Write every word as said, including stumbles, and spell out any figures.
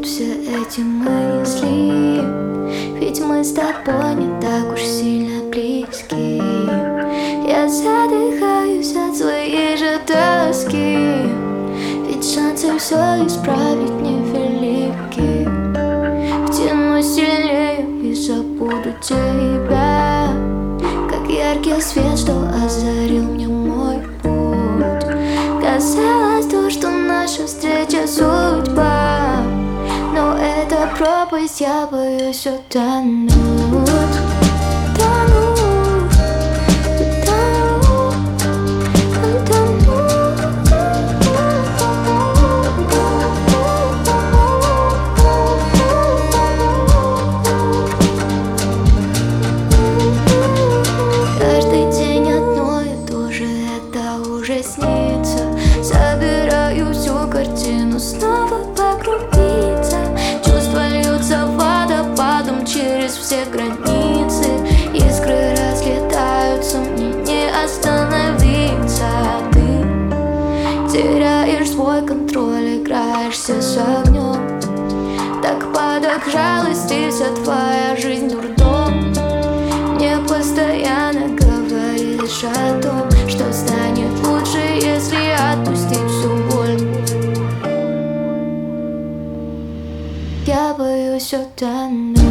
путают все эти мысли. Ведь мы с тобой не так уж сильно близки. Я задыхаюсь от своей же тоски. Ведь шансы все исправить невелики. Втянусь сильнее и забуду тебя, как яркий свет, что озарил мне мой путь. Казалось то, что наша встреча судьба, но это пропасть, я боюсь утонуть. Снится. Собираю всю картину снова по крупицам. Чувства льются водопадом через все границы. Искры разлетаются, мне не остановиться. Ты теряешь свой контроль, играешься с огнем. Так падок жалости, вся твоя жизнь дурдом. Мне постоянно говоришь о том, что станет лучше, если отпустить всю боль. Я боюсь утонуть.